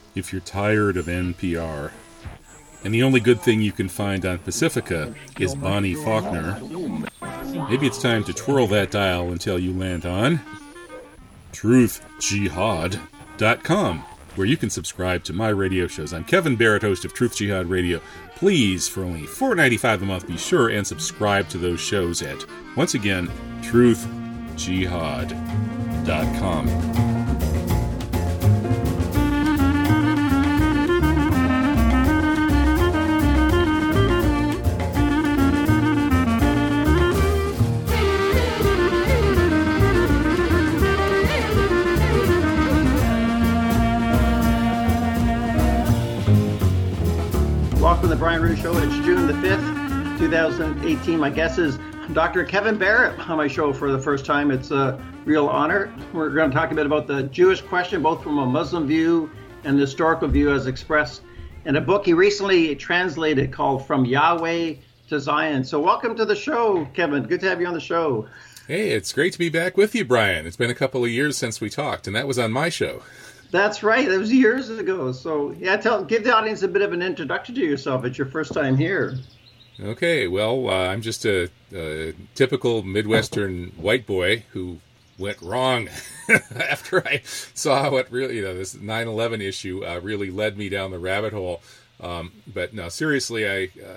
if you're tired of NPR, and the only good thing you can find on Pacifica is Bonnie Faulkner, maybe it's time to twirl that dial until you land on truthjihad.com, where you can subscribe to my radio shows. I'm Kevin Barrett, host of Truth Jihad Radio. Please, for only $4.95 a month, be sure and subscribe to those shows at, once again, truthjihad.com. Welcome to the Brian Ruhe Show. It's June the 5th, 2018. My guest is Dr. Kevin Barrett on my show for the first time. It's a real honor. We're going to talk a bit about the Jewish question, both from a Muslim view and the historical view as expressed in a book he recently translated called From Yahweh to Zion. So welcome to the show, Kevin. Good to have you on the show. Hey, it's great to be back with you, Brian. It's been a couple of years since we talked, and that was on my show. That's right. It was years ago. So, yeah, give the audience a bit of an introduction to yourself. It's your first time here. Okay. Well, I'm just a typical Midwestern white boy who went wrong after I saw what really, this 9/11 issue really led me down the rabbit hole. But no, seriously,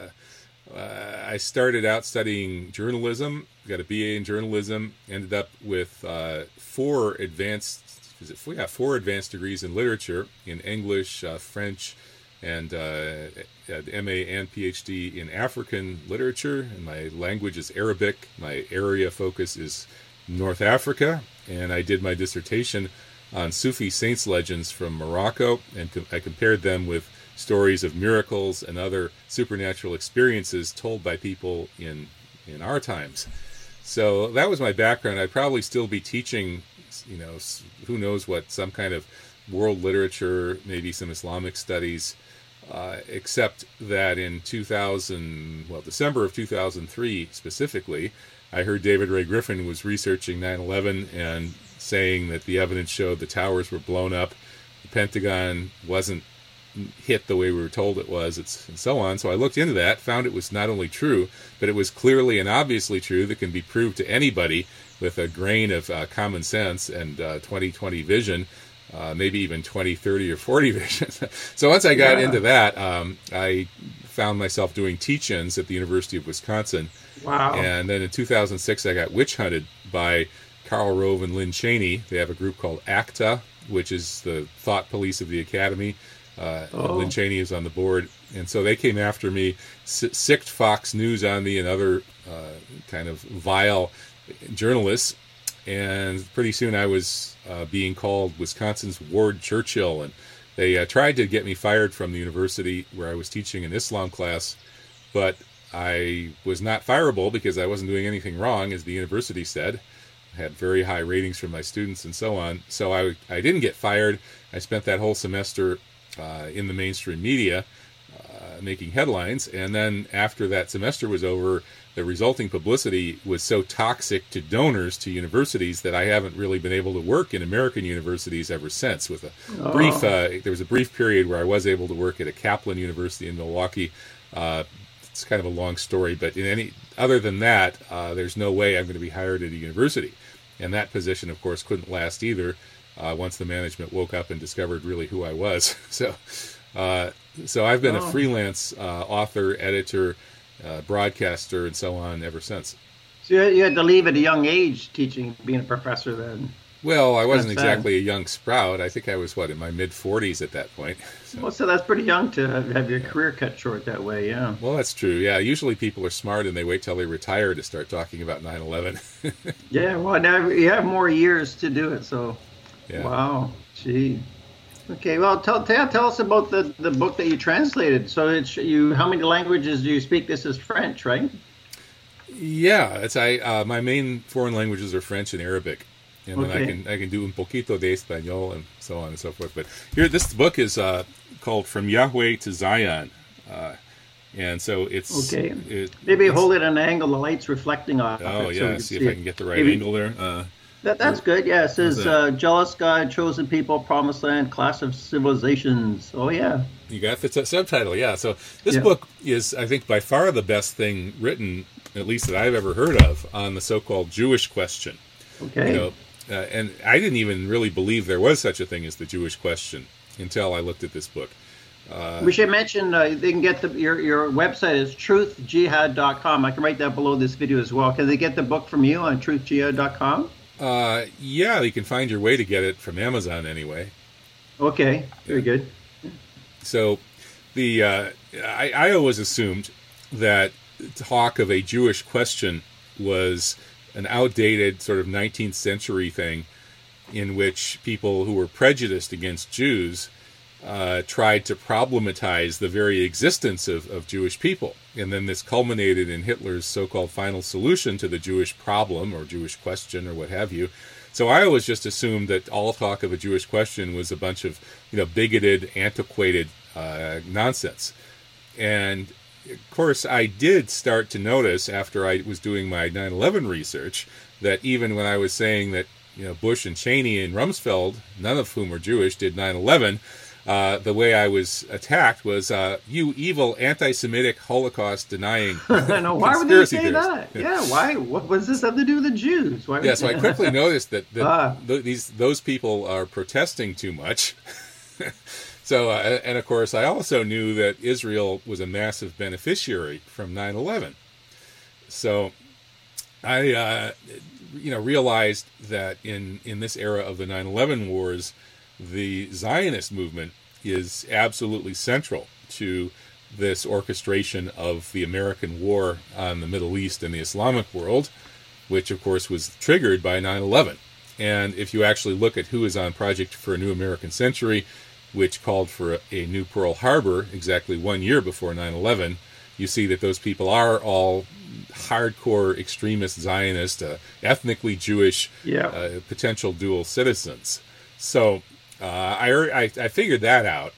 I started out studying journalism, got a BA in journalism, ended up with four advanced degrees in literature, in English, French, and MA and PhD in African literature. And my language is Arabic. My area focus is North Africa. And I did my dissertation on Sufi saints legends from Morocco, and I compared them with stories of miracles and other supernatural experiences told by people in our times. So that was my background. I'd probably still be teaching, who knows what, some kind of world literature, maybe some Islamic studies, except that in December of 2003 specifically, I heard David Ray Griffin was researching 9/11 and saying that the evidence showed the towers were blown up, the Pentagon wasn't hit the way we were told it was, and so on. So I looked into that, found it was not only true, but it was clearly and obviously true that can be proved to anybody with a grain of common sense and 20/20 vision, maybe even 20, 30, or 40 vision. So once I got into that, I found myself doing teach-ins at the University of Wisconsin. Wow. And then in 2006, I got witch hunted by Karl Rove and Lynn Cheney. They have a group called ACTA, which is the thought police of the academy. Lynn Cheney is on the board, and so they came after me, sicked Fox News on me and other kind of vile journalists, and pretty soon I was being called Wisconsin's Ward Churchill, and they tried to get me fired from the university where I was teaching an Islam class, but I was not fireable because I wasn't doing anything wrong, as the university said. I had very high ratings from my students and so on, so I didn't get fired. I spent that whole semester in the mainstream media, making headlines, and then after that semester was over, the resulting publicity was so toxic to donors to universities that I haven't really been able to work in American universities ever since. With a brief, there was a brief period where I was able to work at a Kaplan University in Milwaukee. It's kind of a long story, but other than that, there's no way I'm going to be hired at a university, and that position, of course, couldn't last either. Once the management woke up and discovered really who I was. So I've been a freelance author, editor, broadcaster, and so on ever since. So you had to leave at a young age teaching, being a professor then? Well, I wasn't exactly a young sprout. I think I was, in my mid-40s at that point. So that's pretty young to have your career cut short that way, yeah. Well, that's true, yeah. Usually people are smart and they wait till they retire to start talking about 9/11. Yeah, well, now you have more years to do it, so... Yeah. Wow, gee. Okay, well, tell us about the book that you translated. So how many languages do you speak? This is French, right? Yeah, my main foreign languages are French and Arabic, and then I can do un poquito de español and so on and so forth. But here, this book is called From Yahweh to Zion, and so it's maybe hold it at an angle, the light's reflecting off. See if I can get the right angle there. That's good. Yeah, it says jealous God, chosen people, promised land, class of civilizations. Oh yeah. You got the subtitle, yeah. So this book is, I think, by far the best thing written, at least that I've ever heard of, on the so-called Jewish question. Okay. You know, and I didn't even really believe there was such a thing as the Jewish question until I looked at this book. We should mention they can get your website is truthjihad.com. I can write that below this video as well. Can they get the book from you on truthjihad.com? Yeah, you can find your way to get it from Amazon anyway. Okay, very good. So I always assumed that talk of a Jewish question was an outdated sort of 19th century thing in which people who were prejudiced against Jews tried to problematize the very existence of Jewish people. And then this culminated in Hitler's so-called final solution to the Jewish problem or Jewish question or what have you. So I always just assumed that all talk of a Jewish question was a bunch of, bigoted, antiquated nonsense. And of course, I did start to notice after I was doing my 9/11 research that even when I was saying that, Bush and Cheney and Rumsfeld, none of whom were Jewish, did 9/11, the way I was attacked was, you evil anti-Semitic Holocaust-denying no, why would they say that? Yeah, why? What does this have to do with the Jews? Why so I quickly noticed that those people are protesting too much. So, and of course, I also knew that Israel was a massive beneficiary from 9/11. So I, realized that in this era of the 9/11 wars, the Zionist movement is absolutely central to this orchestration of the American war on the Middle East and the Islamic world, which, of course, was triggered by 9/11. And if you actually look at who is on Project for a New American Century, which called for a new Pearl Harbor exactly 1 year before 9/11, you see that those people are all hardcore extremist Zionist, ethnically Jewish, potential dual citizens. So I figured that out,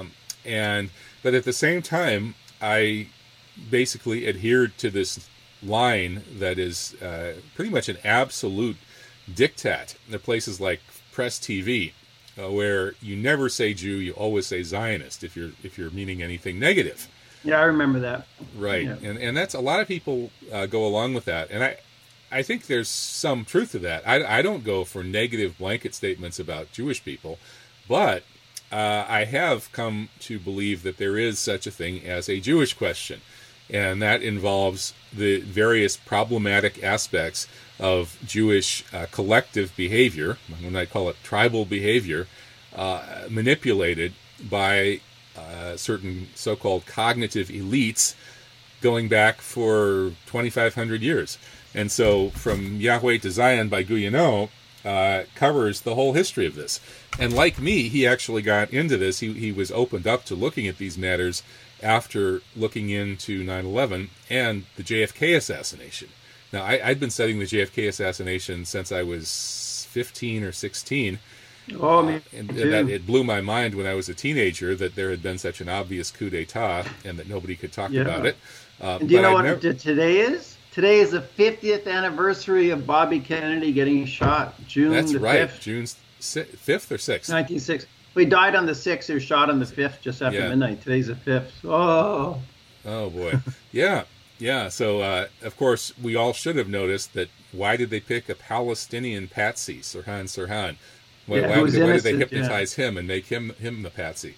but at the same time, I basically adhered to this line that is pretty much an absolute diktat. There are places like Press TV, where you never say Jew, you always say Zionist if you're meaning anything negative. Yeah, I remember that. Right, yeah. And that's a lot of people go along with that, and I think there's some truth to that. I don't go for negative blanket statements about Jewish people, but I have come to believe that there is such a thing as a Jewish question, and that involves the various problematic aspects of Jewish collective behavior, when I call it tribal behavior, manipulated by certain so-called cognitive elites going back for 2,500 years. And so From Yahweh to Zion by Guyeno covers the whole history of this. And like me, he actually got into this. He was opened up to looking at these matters after looking into 9/11 and the JFK assassination. Now, I'd been studying the JFK assassination since I was 15 or 16. Oh, me and too. that it blew my mind when I was a teenager that there had been such an obvious coup d'etat and that nobody could talk about it. And do you know what today is? Today is the 50th anniversary of Bobby Kennedy getting shot. June That's the right. 5th. June 5th or 6th? 1960. We died on the 6th. He was shot on the 5th, just after midnight. Today's the 5th. Oh. Oh, boy. Yeah. Yeah. So, of course, we all should have noticed that why did they pick a Palestinian patsy, Sirhan Sirhan? Why did they hypnotize him and make him the patsy?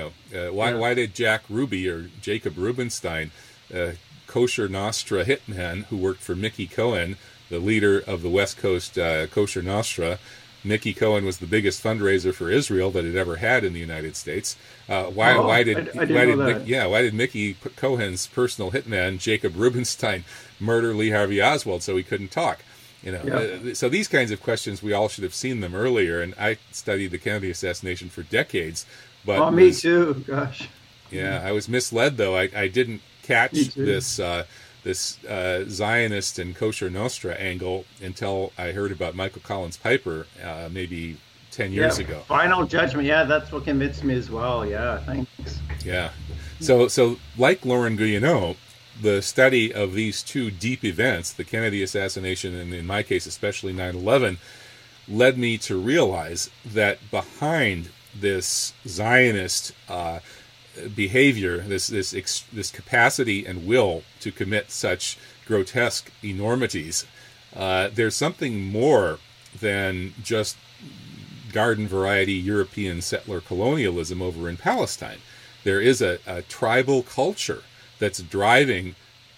Why did Jack Ruby or Jacob Rubenstein, Kosher Nostra hitman who worked for Mickey Cohen, the leader of the West Coast Kosher Nostra? Mickey Cohen was the biggest fundraiser for Israel that it ever had in the United States. Why did Mickey Cohen's personal hitman Jacob Rubenstein murder Lee Harvey Oswald so he couldn't talk? So these kinds of questions, we all should have seen them earlier. And I studied the Kennedy assassination for decades. But me too. Gosh. Yeah, I was misled though. I didn't catch this Zionist and Kosher Nostra angle until I heard about Michael Collins Piper maybe 10 years ago. Final Judgment. Yeah, that's what convinced me as well. Yeah, thanks. Yeah. So like Lauren Guyeno, the study of these two deep events, the Kennedy assassination and in my case especially 9/11, led me to realize that behind this Zionist behavior, this capacity and will to commit such grotesque enormities, there's something more than just garden variety European settler colonialism over in Palestine. There is a tribal culture that's driving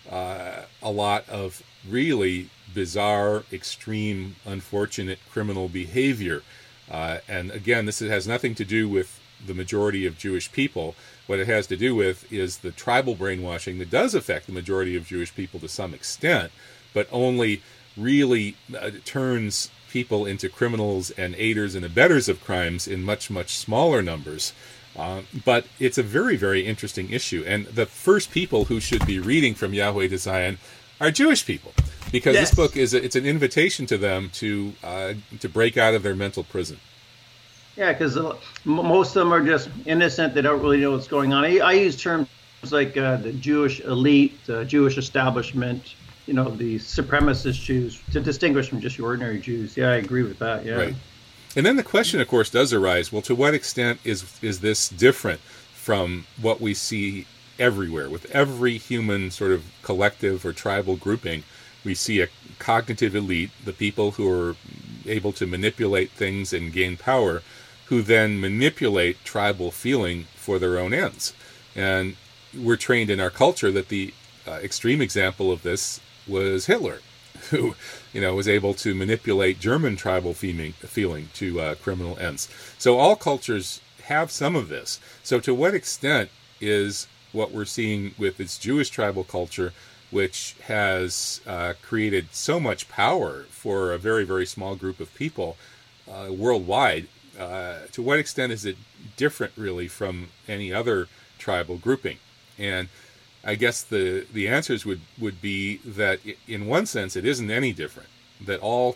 a lot of really bizarre, extreme, unfortunate criminal behavior. And again, this has nothing to do with the majority of Jewish people. What it has to do with is the tribal brainwashing that does affect the majority of Jewish people to some extent, but only really turns people into criminals and aiders and abettors of crimes in much, much smaller numbers. But it's a very, very interesting issue. And the first people who should be reading From Yahweh to Zion are Jewish people, because Yes. this book it's an invitation to them to break out of their mental prison. Yeah, because most of them are just innocent. They don't really know what's going on. I use terms like the Jewish elite, the Jewish establishment, the supremacist Jews, to distinguish from just your ordinary Jews. Yeah, I agree with that. Yeah. Right. And then the question, of course, does arise, well, to what extent is this different from what we see everywhere? With every human sort of collective or tribal grouping, we see a cognitive elite, the people who are able to manipulate things and gain power, who then manipulate tribal feeling for their own ends. And we're trained in our culture that the extreme example of this was Hitler, who was able to manipulate German tribal feeling to criminal ends. So all cultures have some of this. So to what extent is what we're seeing with this Jewish tribal culture, which has created so much power for a very, very small group of people worldwide, to what extent is it different really from any other tribal grouping? And I guess the answers would be that in one sense it isn't any different, that all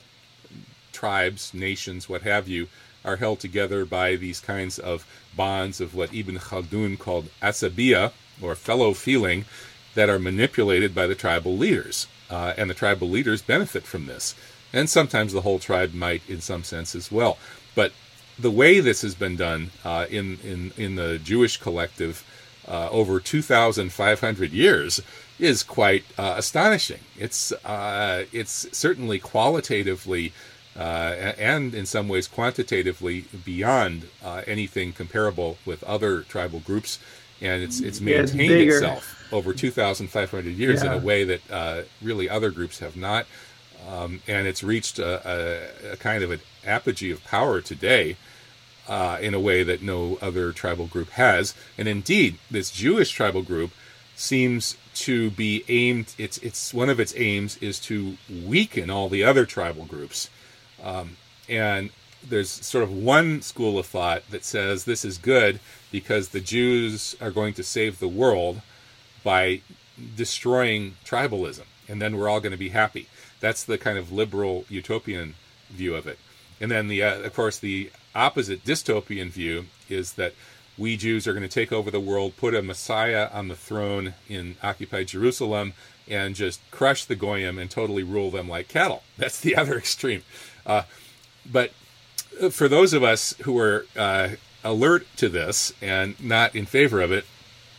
tribes, nations, what have you, are held together by these kinds of bonds of what Ibn Khaldun called asabiya, or fellow feeling, that are manipulated by the tribal leaders. And the tribal leaders benefit from this. And sometimes the whole tribe might in some sense as well. But the way this has been done in the Jewish collective over 2,500 years is quite astonishing. It's certainly qualitatively and in some ways quantitatively beyond anything comparable with other tribal groups, and it's maintained itself over 2,500 years in a way that really other groups have not, and it's reached a kind of an apogee of power today. In a way that no other tribal group has. And indeed, this Jewish tribal group seems to be aimed, it's one of its aims is to weaken all the other tribal groups. And there's sort of one school of thought that says this is good because the Jews are going to save the world by destroying tribalism, and then we're all going to be happy. That's the kind of liberal utopian view of it. And then of course the opposite dystopian view is that we Jews are going to take over the world, put a Messiah on the throne in occupied Jerusalem, and just crush the Goyim and totally rule them like cattle. That's the other extreme. But for those of us who are alert to this and not in favor of it,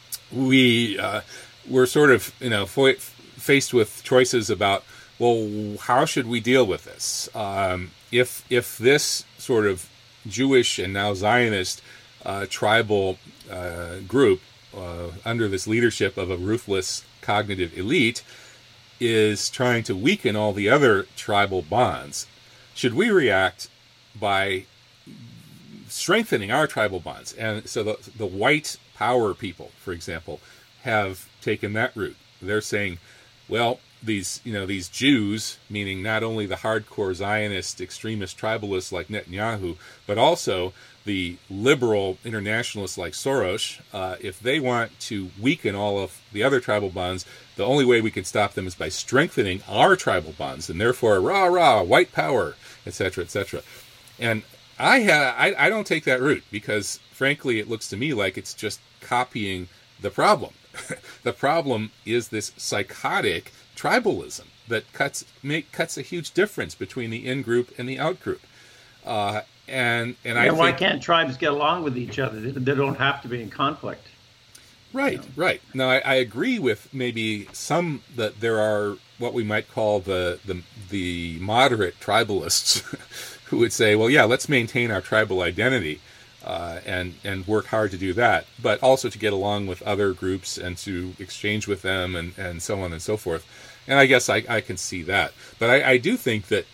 we're sort of faced with choices about, well, how should we deal with this? If this sort of Jewish and now Zionist tribal group under this leadership of a ruthless cognitive elite is trying to weaken all the other tribal bonds, should we react by strengthening our tribal bonds? And so the white power people, for example, have taken that route. They're saying, well, these Jews, meaning not only the hardcore Zionist extremist tribalists like Netanyahu, but also the liberal internationalists like Soros, if they want to weaken all of the other tribal bonds, the only way we can stop them is by strengthening our tribal bonds, and therefore, rah, rah, white power, etc., etc. And I don't take that route because, frankly, it looks to me like it's just copying the problem. The problem is this psychotic tribalism that cuts a huge difference between the in-group and the out-group. I why think, can't tribes get along with each other? They don't have to be in conflict. right, right. Now, I agree with maybe some that there are what we might call the moderate tribalists who would say, well, yeah, let's maintain our tribal identity and work hard to do that, but also to get along with other groups and to exchange with them and so on and so forth. And I guess I can see that. But I do think that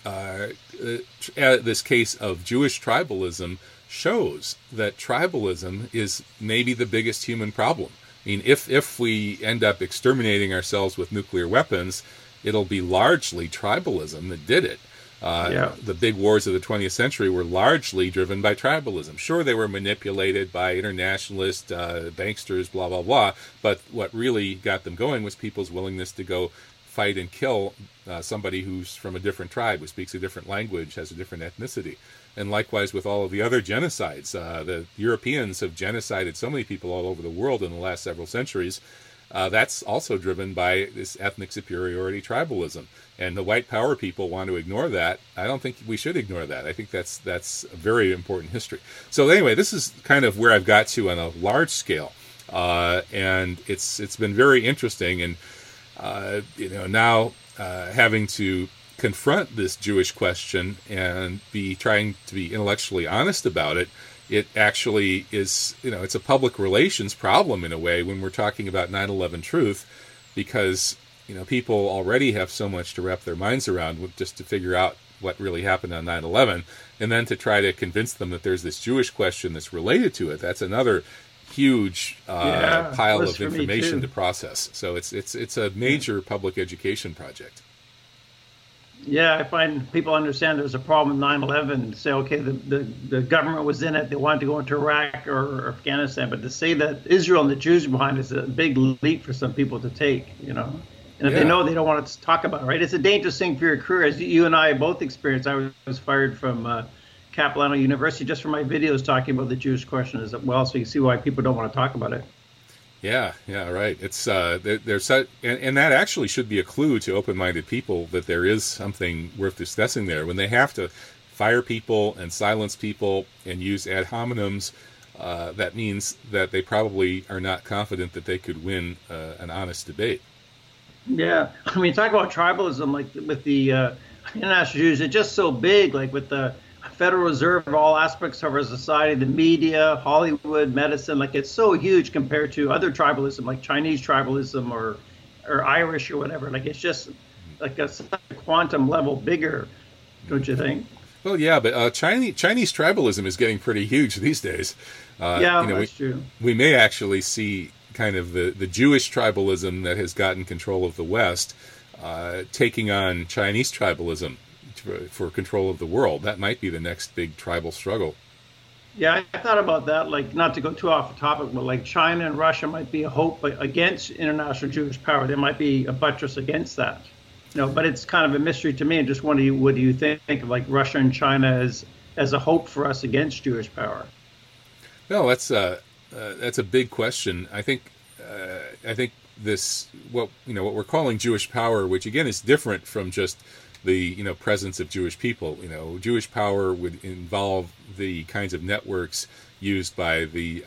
this case of Jewish tribalism shows that tribalism is maybe the biggest human problem. I mean, if we end up exterminating ourselves with nuclear weapons, it'll be largely tribalism that did it. The big wars of the 20th century were largely driven by tribalism. Sure, they were manipulated by internationalist banksters, blah, blah, blah, but what really got them going was people's willingness to go fight and kill somebody who's from a different tribe, who speaks a different language, has a different ethnicity. And likewise with all of the other genocides. The Europeans have genocided so many people all over the world in the last several centuries. That's also driven by this ethnic superiority tribalism. And the white power people want to ignore that. I don't think we should ignore that. I think that's a very important history. So anyway, this is kind of where I've got to on a large scale. And it's been very interesting. And, now having to confront this Jewish question and be trying to be intellectually honest about it, it actually is, it's a public relations problem in a way when we're talking about 9/11 truth, because, people already have so much to wrap their minds around just to figure out what really happened on 9/11, and then to try to convince them that there's this Jewish question that's related to it. That's another huge pile of information to process. So it's a major public education project. Yeah, I find people understand there's a problem with 9/11. Say, okay, the government was in it. They wanted to go into Iraq or Afghanistan. But to say that Israel and the Jews behind is a big leap for some people to take, And if they know, they don't want to talk about it, right? It's a dangerous thing for your career. As you and I both experienced, I was fired from Capilano University just for my videos talking about the Jewish question as well. So you see why people don't want to talk about it. Yeah, right. It's there's and that actually should be a clue to open-minded people that there is something worth discussing there. When they have to fire people and silence people and use ad hominems, that means that they probably are not confident that they could win an honest debate. Yeah, I mean, talk about tribalism, like with the international Jews, it's just so big, like with the Federal Reserve, all aspects of our society, the media, Hollywood, medicine, like it's so huge compared to other tribalism, like Chinese tribalism or Irish or whatever. Like it's just like a quantum level bigger, don't you think? Well, yeah, but Chinese tribalism is getting pretty huge these days. That's true. We may actually see kind of the Jewish tribalism that has gotten control of the West taking on Chinese tribalism for control of the world. That might be the next big tribal struggle. Yeah, I thought about that, like not to go too off the topic, but like China and Russia might be a hope against international Jewish power. There might be a buttress against that. But it's kind of a mystery to me. And just wonder, what do you think of like Russia and China as a hope for us against Jewish power? No, that's a big question. I think this what we're calling Jewish power, which again is different from just the presence of Jewish people. Jewish power would involve the kinds of networks used by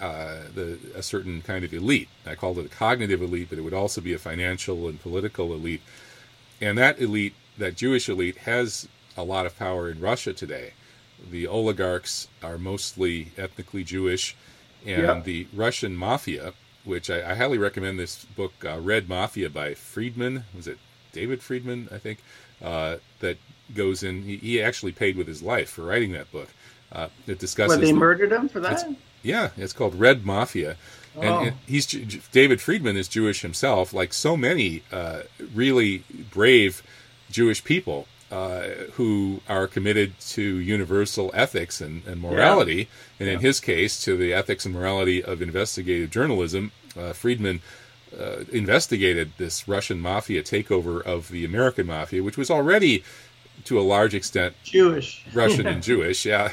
a certain kind of elite. I called it a cognitive elite, but it would also be a financial and political elite. And that elite, that Jewish elite, has a lot of power in Russia today. The oligarchs are mostly ethnically Jewish, and the Russian mafia, which I highly recommend this book, Red Mafia by Friedman. Was it David Friedman, I think? That goes in. He actually paid with his life for writing that book. It discusses. Well, they murdered him for that? It's called Red Mafia. And David Friedman is Jewish himself, like so many really brave Jewish people who are committed to universal ethics and morality. And in his case, to the ethics and morality of investigative journalism. Friedman investigated this Russian mafia takeover of the American mafia, which was already, to a large extent, Jewish, Russian and Jewish, and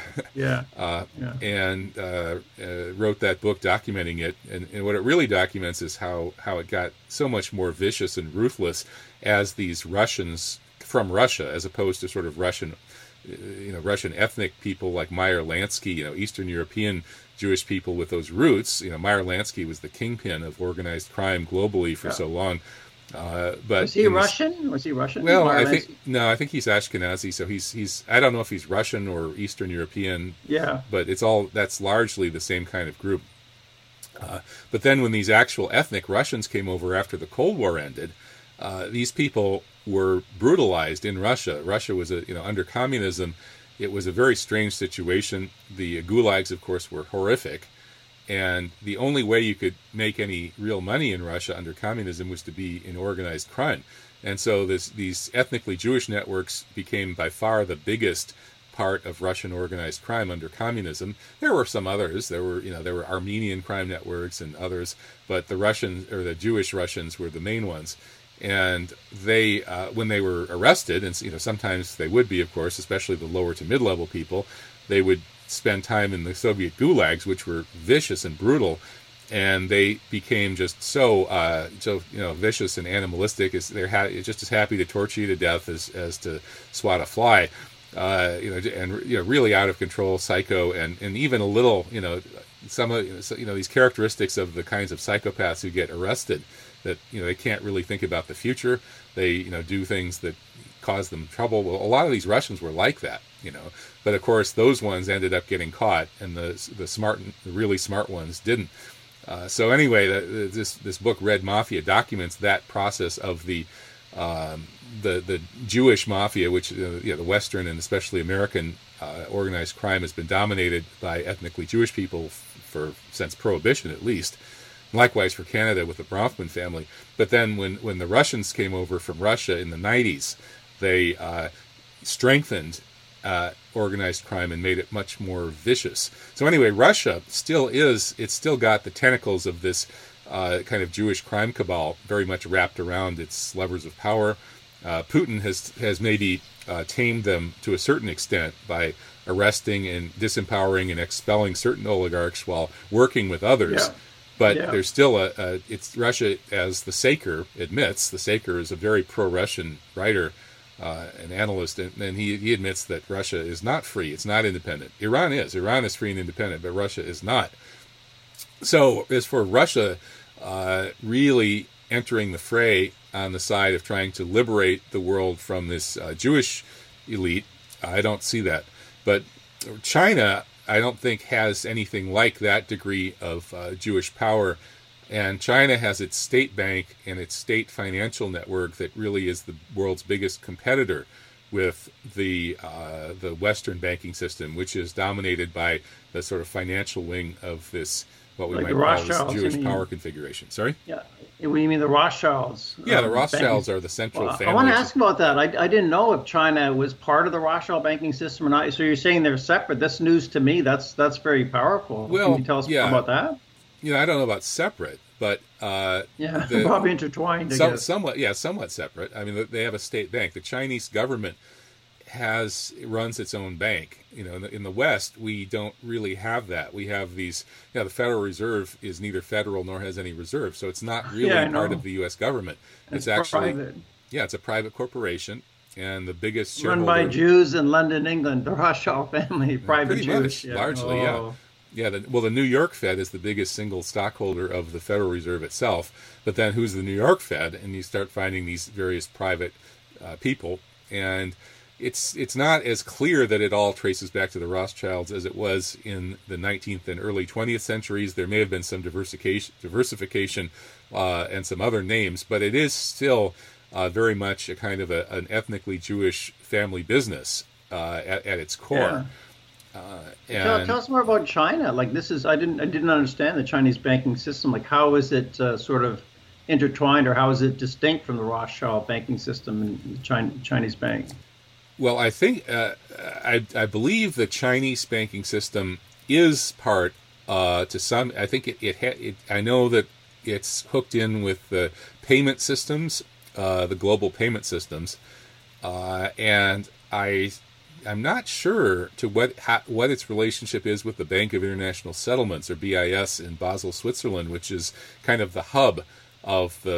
wrote that book documenting it. And what it really documents is how it got so much more vicious and ruthless as these Russians from Russia, as opposed to sort of Russian Russian ethnic people like Meyer Lansky, Eastern European Jewish people with those roots. Meyer Lansky was the kingpin of organized crime globally for so long. But was he Russian? Was he Russian? Well, I think he's Ashkenazi. So he's I don't know if he's Russian or Eastern European. Yeah. But that's largely the same kind of group. But then when these actual ethnic Russians came over after the Cold War ended, these people were brutalized in Russia. Russia was under communism. It was a very strange situation. The gulags, of course, were horrific. And the only way you could make any real money in Russia under communism was to be in organized crime. And so these ethnically Jewish networks became by far the biggest part of Russian organized crime under communism. There were some others. There were Armenian crime networks and others, but the Russians, or the Jewish Russians, were the main ones. And they, when they were arrested, and sometimes they would be, of course, especially the lower to mid-level people, they would spend time in the Soviet gulags, which were vicious and brutal, and they became just so vicious and animalistic. They're just as happy to torture you to death as to swat a fly, really out of control, psycho, and even a little, some of these characteristics of the kinds of psychopaths who get arrested, that they can't really think about the future. They do things that cause them trouble. Well, a lot of these Russians were like that, but of course those ones ended up getting caught, and the really smart ones didn't. So anyway, this book, Red Mafia, documents that process of the Jewish mafia, which the Western and especially American organized crime has been dominated by ethnically Jewish people since Prohibition, at least. Likewise for Canada with the Bronfman family. But then when the Russians came over from Russia in the 90s, they strengthened organized crime and made it much more vicious. So anyway, Russia it's still got the tentacles of this kind of Jewish crime cabal very much wrapped around its levers of power. Putin has maybe tamed them to a certain extent by arresting and disempowering and expelling certain oligarchs while working with others. Yeah. But there's still it's Russia, as the Saker admits. The Saker is a very pro-Russian writer, an analyst, and he admits that Russia is not free. It's not independent. Iran is. Iran is free and independent, but Russia is not. So as for Russia really entering the fray on the side of trying to liberate the world from this Jewish elite, I don't see that. But China, I don't think, has anything like that degree of Jewish power. And China has its state bank and its state financial network that really is the world's biggest competitor with the Western banking system, which is dominated by the sort of financial wing of this, what we might call this Jewish power configuration. Sorry? Yeah. What do you mean, the Rothschilds? Yeah, the Rothschilds are the central family. I want to ask about that. I didn't know if China was part of the Rothschild banking system or not. So you're saying they're separate. That's news to me. That's very powerful. Well, can you tell us about that? I don't know about separate, but probably intertwined. I guess. Somewhat separate. I mean, they have a state bank. The Chinese government runs its own bank. In the West, we don't really have that. We have these. The Federal Reserve is neither federal nor has any reserve, so it's not really part of the U.S. government. It's actually private. Yeah, it's a private corporation, and the biggest shareholder, run by Jews in London, England. The Rothschild family, private Jewish, largely. Yeah. The New York Fed is the biggest single stockholder of the Federal Reserve itself. But then, who's the New York Fed? And you start finding these various private people, and it's not as clear that it all traces back to the Rothschilds as it was in the 19th and early 20th centuries. There may have been some diversification and some other names, but it is still very much a kind of an ethnically Jewish family business at its core. Yeah. Tell us more about China. Like, this is I didn't understand the Chinese banking system. Like, how is it sort of intertwined, or how is it distinct from the Rothschild banking system and the Chinese bank? Well, I think I believe the Chinese banking system is part to some. I think I know that it's hooked in with the payment systems, the global payment systems, and I'm not sure to what its relationship is with the Bank of International Settlements, or BIS, in Basel, Switzerland, which is kind of the hub of the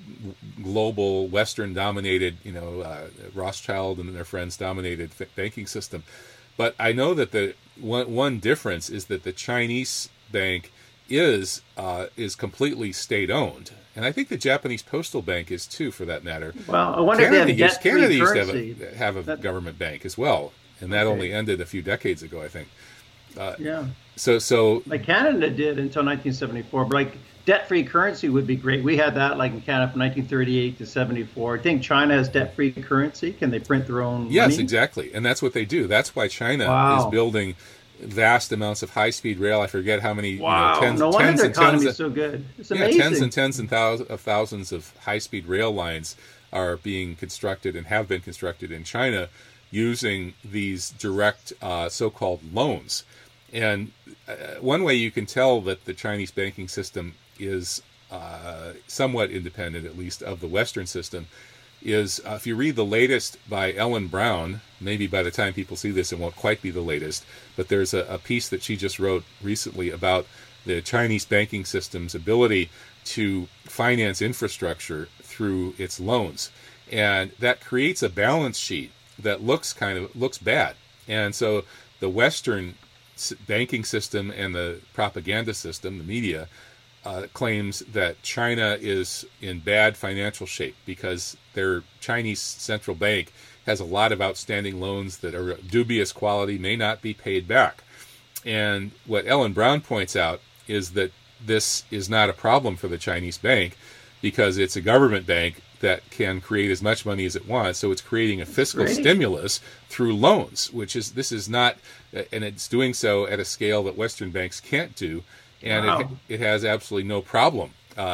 global Western-dominated, Rothschild and their friends dominated banking system. But I know that the one difference is that the Chinese bank is completely state-owned. And I think the Japanese Postal Bank is too, for that matter. Well, I wonder if they have debt-free currency. Canada used to have a government bank as well, and that only ended a few decades ago, I think. Yeah. So like Canada did until 1974, but like debt-free currency would be great. We had that like in Canada from 1938 to 74. I think China has debt-free currency. Can they print their own money? Yes, exactly, and that's what they do. That's why China is building vast amounts of high-speed rail. I forget how many. Wow! No wonder their economy is so good. It's amazing. Tens and tens and thousands of high-speed rail lines are being constructed and have been constructed in China using these direct so-called loans. And one way you can tell that the Chinese banking system is somewhat independent, at least, of the Western system, is if you read the latest by Ellen Brown. Maybe by the time people see this, it won't quite be the latest, but there's a piece that she just wrote recently about the Chinese banking system's ability to finance infrastructure through its loans. And that creates a balance sheet that looks bad. And so the Western banking system and the propaganda system, the media, claims that China is in bad financial shape because their Chinese central bank has a lot of outstanding loans that are dubious quality, may not be paid back. And what Ellen Brown points out is that this is not a problem for the Chinese bank because it's a government bank that can create as much money as it wants. So it's creating a fiscal stimulus through loans, this is not, and it's doing so at a scale that Western banks can't do. And it has absolutely no problem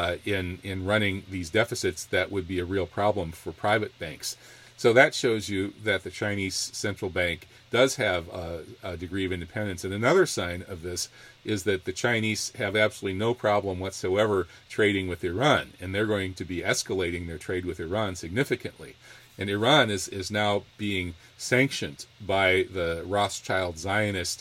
in running these deficits that would be a real problem for private banks. So that shows you that the Chinese central bank does have a degree of independence. And another sign of this is that the Chinese have absolutely no problem whatsoever trading with Iran, and they're going to be escalating their trade with Iran significantly. And Iran is now being sanctioned by the Rothschild Zionist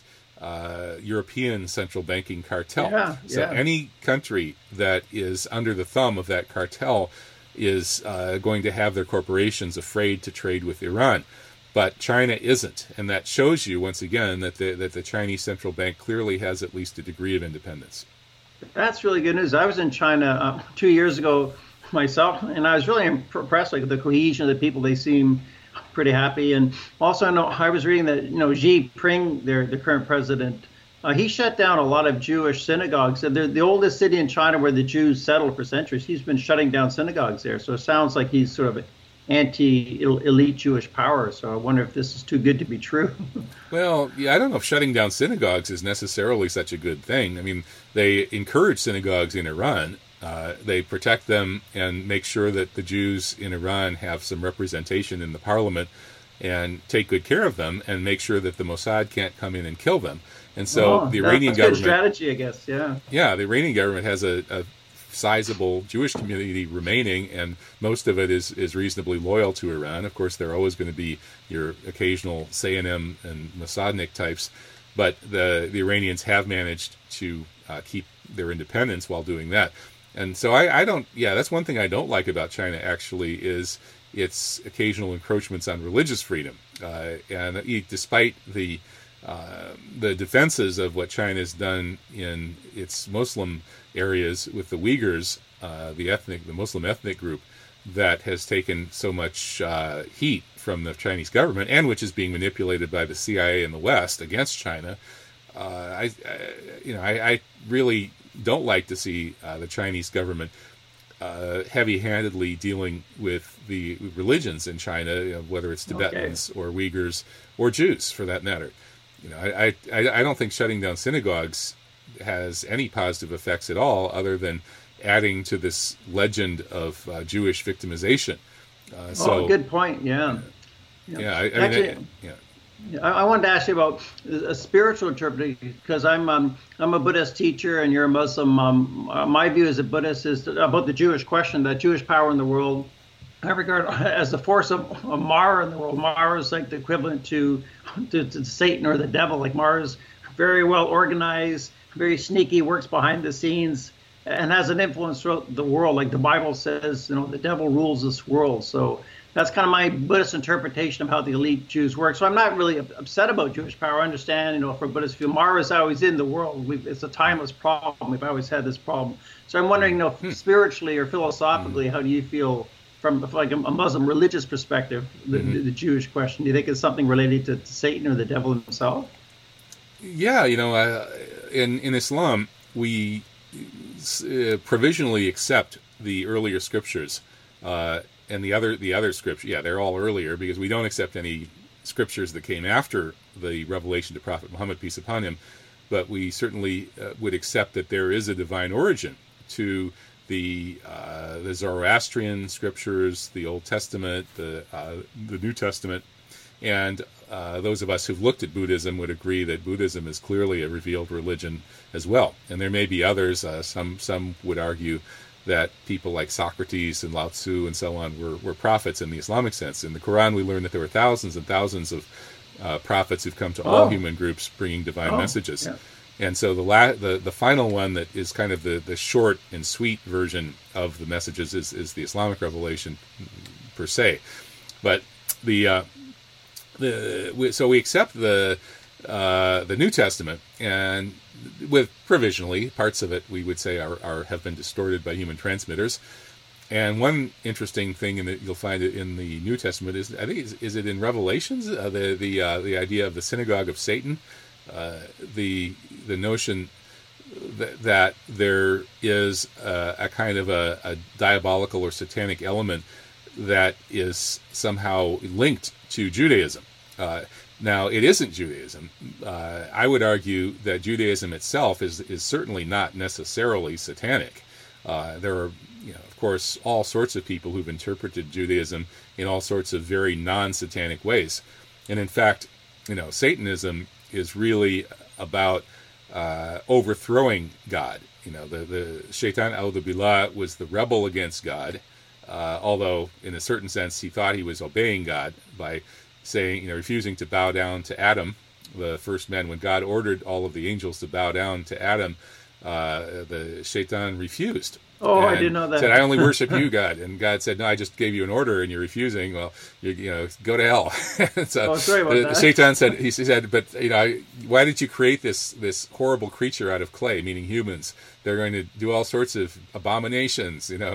European central banking cartel. So any country that is under the thumb of that cartel is going to have their corporations afraid to trade with Iran. But China isn't, and that shows you once again that the Chinese central bank clearly has at least a degree of independence. That's really good news. I was in China 2 years ago myself, and I was really impressed with the cohesion of the people. They seem pretty happy. And also, I was reading that Xi Jinping, the current president, he shut down a lot of Jewish synagogues. And they're the oldest city in China where the Jews settled for centuries. He's been shutting down synagogues there. So it sounds like he's sort of anti-elite Jewish power. So I wonder if this is too good to be true. Well, yeah, I don't know if shutting down synagogues is necessarily such a good thing. I mean, they encourage synagogues in Iran. They protect them and make sure that the Jews in Iran have some representation in the parliament and take good care of them and make sure that the Mossad can't come in and kill them. And so the Iranian government... That's a good strategy, I guess, yeah. Yeah, the Iranian government has a sizable Jewish community remaining, and most of it is reasonably loyal to Iran. Of course, there are always going to be your occasional Sayyidim and Mossadegh types, but the Iranians have managed to keep their independence while doing that. And so I don't, that's one thing I don't like about China, actually, is its occasional encroachments on religious freedom. And despite the defenses of what China has done in its Muslim areas with the Uyghurs, the Muslim ethnic group that has taken so much heat from the Chinese government, and which is being manipulated by the CIA in the West against China, I really don't like to see the Chinese government heavy-handedly dealing with the religions in China, whether it's Tibetans or Uyghurs or Jews, for that matter. I don't think shutting down synagogues has any positive effects at all, other than adding to this legend of Jewish victimization. Good point. Yeah. I wanted to ask you about a spiritual interpretation, because I'm a Buddhist teacher and you're a Muslim. My view as a Buddhist is about the Jewish question, that Jewish power in the world, I regard as the force of Mara in the world. Mara is like the equivalent to Satan or the devil. Like Mara is very well organized, very sneaky, works behind the scenes, and has an influence throughout the world. Like the Bible says, the devil rules this world. So that's kind of my Buddhist interpretation of how the elite Jews work. So I'm not really upset about Jewish power. I understand, for Buddhist view, Mara is always in the world. It's a timeless problem. We've always had this problem. So I'm wondering, spiritually or philosophically, how do you feel from like a Muslim religious perspective, the Jewish question? Do you think it's something related to Satan or the devil himself? Yeah, in Islam, we provisionally accept the earlier scriptures, and the other scriptures. Yeah, they're all earlier because we don't accept any scriptures that came after the revelation to Prophet Muhammad, peace upon him. But we certainly would accept that there is a divine origin to the Zoroastrian scriptures, the Old Testament, the New Testament, and those of us who've looked at Buddhism would agree that Buddhism is clearly a revealed religion as well. And there may be others. Some would argue that people like Socrates and Lao Tzu and so on were prophets in the Islamic sense. In the Quran, we learn that there were thousands and thousands of prophets who've come to all human groups bringing divine messages. Yeah. And so the final one that is kind of the short and sweet version of the messages is the Islamic revelation per se. But so we accept the New Testament, and with provisionally parts of it we would say have been distorted by human transmitters. And one interesting thing that you'll find in the New Testament is, I think, is it in Revelations, the idea of the synagogue of Satan, the notion that there is a kind of a diabolical or satanic element that is somehow linked to Judaism. Now, it isn't Judaism. I would argue that Judaism itself is certainly not necessarily satanic. There are, of course, all sorts of people who've interpreted Judaism in all sorts of very non-satanic ways. And in fact, Satanism is really about overthrowing God. The Shaitan A'udhu Billah was the rebel against God, although in a certain sense he thought he was obeying God by saying, refusing to bow down to Adam, the first man. When God ordered all of the angels to bow down to Adam, the Shaitan refused. Oh, I didn't know that. Said, I only worship you, God. And God said, no, I just gave you an order and you're refusing. Well, go to hell. So, sorry about that. Shaitan said, but why did you create this horrible creature out of clay, meaning humans? They're going to do all sorts of abominations, And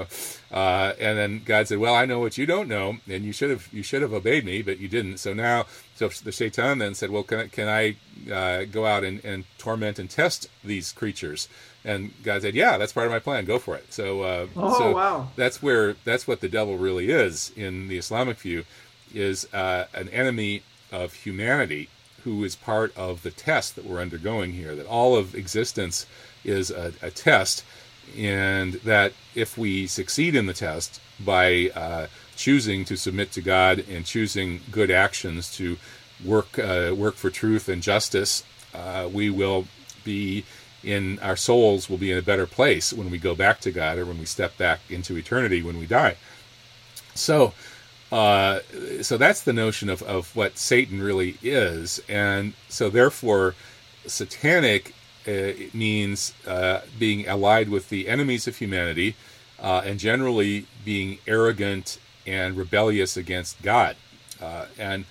then God said, well, I know what you don't know, and you should have obeyed me, but you didn't. So the Shaitan then said, well, can I go out and torment and test these creatures? And God said, yeah, that's part of my plan. Go for it. So, wow. That's what the devil really is in the Islamic view, is an enemy of humanity who is part of the test that we're undergoing here, that all of existence is a test, and that if we succeed in the test by choosing to submit to God and choosing good actions to work for truth and justice, we will be our souls will be in a better place when we go back to God, or when we step back into eternity when we die. So that's the notion of what Satan really is. And so therefore satanic means being allied with the enemies of humanity, and generally being arrogant and rebellious against God. And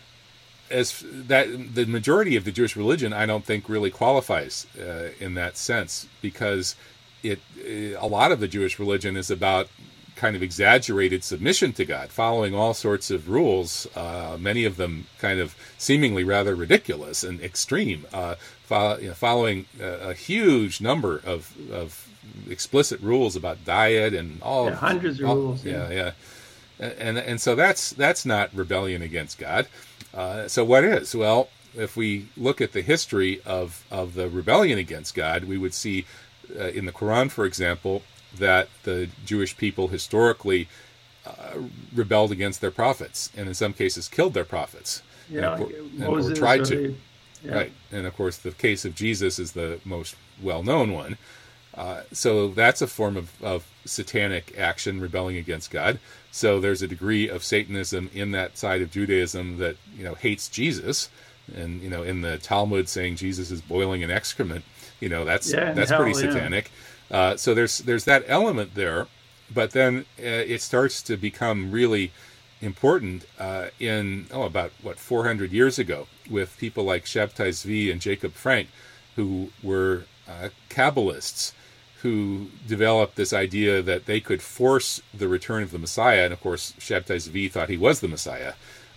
as that, the majority of the Jewish religion, I don't think really qualifies in that sense, because a lot of the Jewish religion is about kind of exaggerated submission to God, following all sorts of rules, many of them kind of seemingly rather ridiculous and extreme, following a huge number of explicit rules about diet and hundreds of rules. And so that's not rebellion against God. So what is? Well, if we look at the history of the rebellion against God, we would see in the Quran, for example, that the Jewish people historically rebelled against their prophets, and in some cases killed their prophets. Or tried to. Yeah. Right. And of course the case of Jesus is the most well-known one. So that's a form of satanic action, rebelling against God. So there's a degree of Satanism in that side of Judaism that hates Jesus, and in the Talmud saying Jesus is boiling in excrement. That's pretty satanic. So there's that element there, but then it starts to become really important in about 400 years ago, with people like Shabtai Zvi and Jacob Frank, who were Kabbalists, who developed this idea that they could force the return of the Messiah. And of course, Shabtai Zvi thought he was the Messiah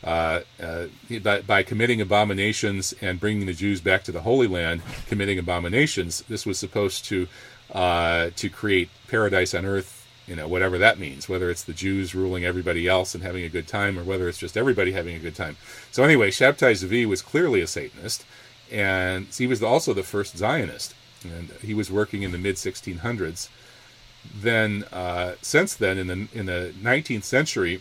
by committing abominations and bringing the Jews back to the Holy Land, committing abominations. This was supposed to create paradise on earth, whatever that means, whether it's the Jews ruling everybody else and having a good time, or whether it's just everybody having a good time. So anyway, Shabtai Zvi was clearly a Satanist, and he was also the first Zionist, and he was working in the mid-1600s. Then, since then, in the 19th century,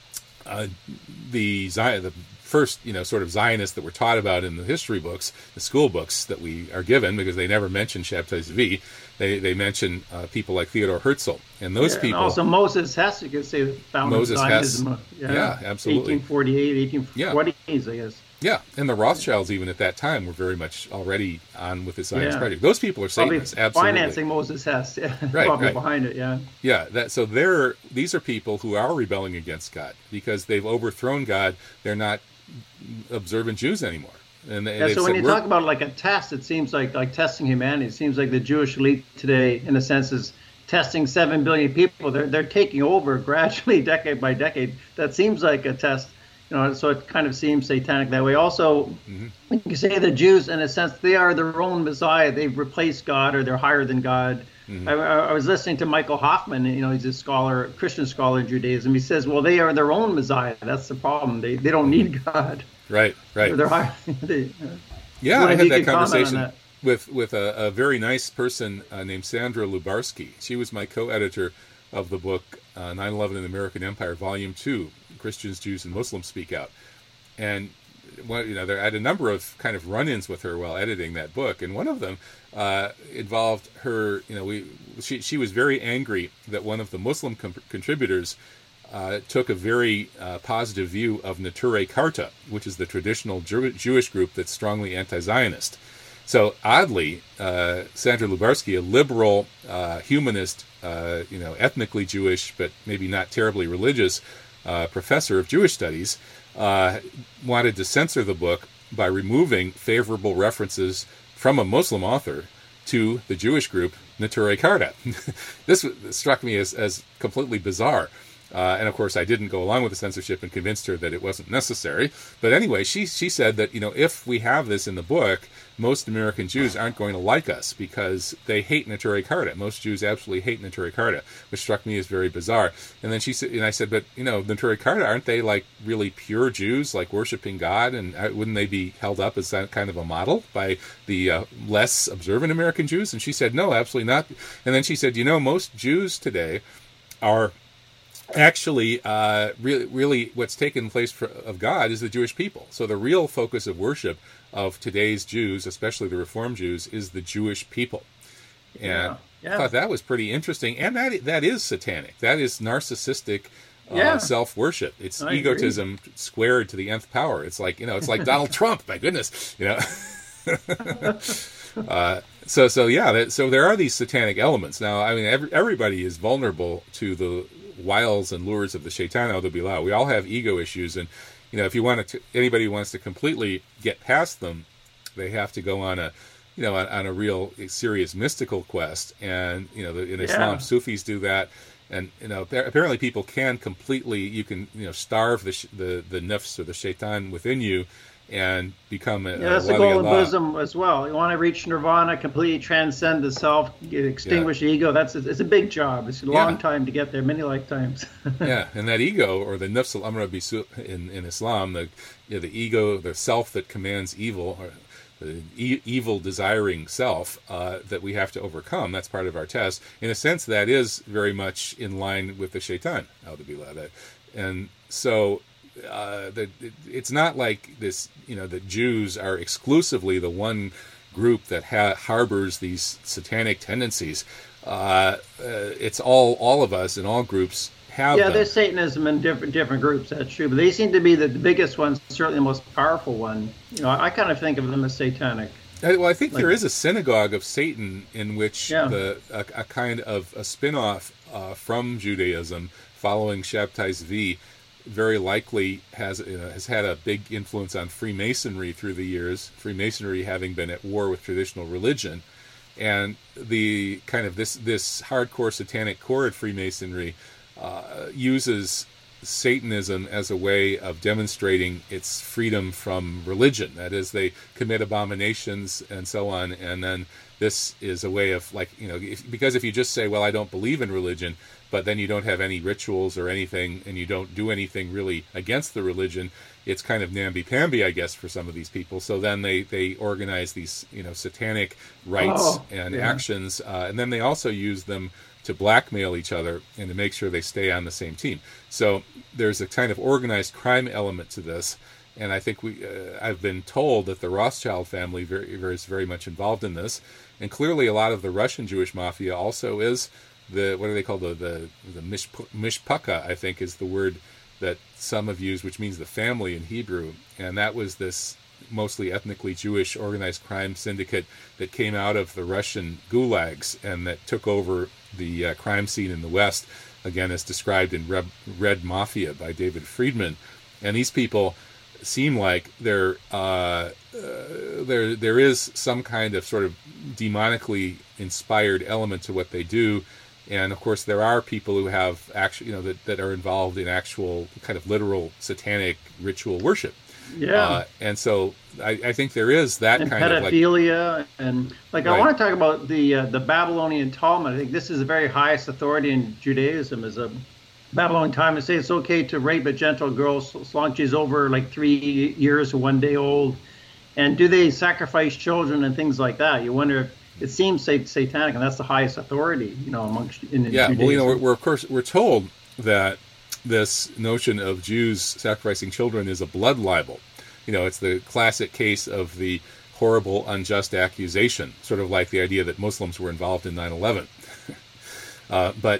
the first, sort of Zionists that were taught about in the history books, the school books that we are given, because they never mention Shabtai Zvi, they mention people like Theodor Herzl, and those people. And also Moses Hess, you could say, founded Zionism. Yeah, absolutely. 1848, 1840s, I guess. Yeah, and the Rothschilds, even at that time, were very much already on with the Zionist project. Those people are Satanists, absolutely. Financing Moses Hess, right, probably behind it, yeah. Yeah, so these are people who are rebelling against God because they've overthrown God. They're not observant Jews anymore. And so when you talk about like a test, it seems like testing humanity. It seems like the Jewish elite today, in a sense, is testing 7 billion people. They're taking over gradually, decade by decade. That seems like a test. So it kind of seems satanic that way. Also, you can say the Jews, in a sense, they are their own Messiah. They've replaced God, or they're higher than God. I was listening to Michael Hoffman. He's a scholar, Christian scholar in Judaism. He says, well, they are their own Messiah. That's the problem. They don't need God. Right. They're high. I had that conversation with a very nice person named Sandra Lubarsky. She was my co-editor of the book 9/11 in the American Empire, Volume 2, Christians, Jews, and Muslims Speak Out. And I had a number of kind of run-ins with her while editing that book, and one of them involved her. She was very angry that one of the Muslim contributors took a very positive view of Neturei Karta, which is the traditional Jewish group that's strongly anti-Zionist. So oddly, Sandra Lubarsky, a liberal, humanist, ethnically Jewish, but maybe not terribly religious professor of Jewish studies, wanted to censor the book by removing favorable references from a Muslim author to the Jewish group Neturei Karta. This struck me as completely bizarre. And of course, I didn't go along with the censorship and convinced her that it wasn't necessary. But anyway, she said that, if we have this in the book, most American Jews aren't going to like us because they hate Neturei Karta. Most Jews absolutely hate Neturei Karta, which struck me as very bizarre. And then she said, and I said, but Neturei Karta, aren't they like really pure Jews, like worshiping God? And wouldn't they be held up as that kind of a model by the less observant American Jews? And she said, no, absolutely not. And then she said, most Jews today are actually, really, what's taken place of God is the Jewish people. So the real focus of worship of today's Jews, especially the Reform Jews, is the Jewish people. And I thought that was pretty interesting. And that is satanic. That is narcissistic self-worship. It's egotism squared to the nth power. It's like, it's like Donald Trump. My goodness, So there are these satanic elements. Now, I mean, everybody is vulnerable to the wiles and lures of the Shaitan A'udhu Billah. We all have ego issues, and if you want to, anybody who wants to completely get past them, they have to go on a real serious mystical quest. And in Islam, Sufis do that, and apparently people can completely. You can starve the nafs or the Shaitan within you, and become a that's the goal of Buddhism as well. You want to reach nirvana, completely transcend the self, extinguish the ego. It's a big job. It's a long time to get there, many lifetimes. And that ego, or the nafs al-amra bisu in Islam, the ego, the self that commands evil, or the evil desiring self that we have to overcome. That's part of our test. In a sense, that is very much in line with the Shaitan, and so. It's not like this, that Jews are exclusively the one group that harbors these satanic tendencies. It's all of us, and all groups have them. There's Satanism in different groups, that's true, but they seem to be the biggest ones, certainly the most powerful one. I kind of think of them as satanic. Well, I think there is a synagogue of Satan in which a kind of a spin-off from Judaism following Shabtai Zvi very likely has had a big influence on Freemasonry through the years, Freemasonry having been at war with traditional religion. And the kind of this hardcore satanic core of Freemasonry uses Satanism as a way of demonstrating its freedom from religion. That is, they commit abominations and so on, and then this is a way of, like, because if you just say, well, I don't believe in religion, but then you don't have any rituals or anything, and you don't do anything really against the religion, it's kind of namby-pamby, I guess, for some of these people. So then they organize these, satanic rites and actions, and then they also use them to blackmail each other and to make sure they stay on the same team. So there's a kind of organized crime element to this, and I think I've been told that the Rothschild family is very much involved in this, and clearly a lot of the Russian Jewish mafia also is what do they call the mishpaka, I think is the word that some have used, which means the family in Hebrew, and that was this mostly ethnically Jewish organized crime syndicate that came out of the Russian gulags and that took over the crime scene in the West, again as described in Red Mafia by David Friedman. And these people seem like there is some kind of sort of demonically inspired element to what they do. And of course, there are people who have actually, that are involved in actual kind of literal satanic ritual worship. Yeah. And so I think there is that and kind pedophilia, of and right. I want to talk about the Babylonian Talmud. I think this is the very highest authority in Judaism. Is a Babylonian Talmud say it's okay to rape a gentle girl as long as she's over like 3 years or 1 day old. And do they sacrifice children and things like that? You wonder if it seems satanic, and that's the highest authority, amongst in Judaism. Well, we're told that this notion of Jews sacrificing children is a blood libel. It's the classic case of the horrible, unjust accusation, sort of like the idea that Muslims were involved in 9/11. But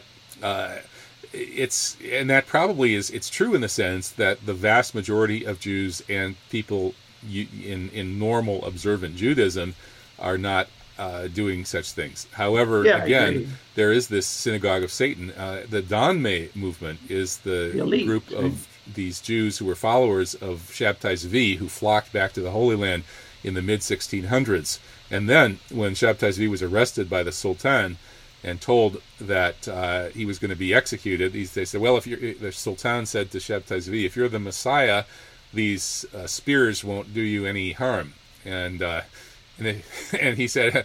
that probably it's true in the sense that the vast majority of Jews and people in normal observant Judaism are not doing such things. However, again, there is this synagogue of Satan. The Danme movement is the group of these Jews who were followers of Shabtai Zvi, who flocked back to the Holy Land in the mid-1600s. And then, when Shabtai Zvi was arrested by the Sultan and told that he was going to be executed, they said, well, the Sultan said to Shabtai Zvi, if you're the Messiah, these spears won't do you any harm. And he said,